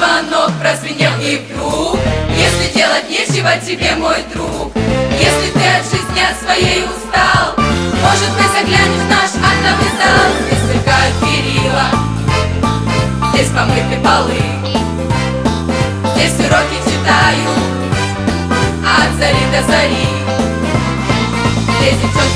звонок прозвенел и вдруг, если делать нечего тебе, мой друг, если ты от жизни от своей устал, может быть, заглянешь в наш актовый зал. Здесь сверкают перила, здесь помыты полы, здесь уроки читаю от зари до зари. Здесь девчонки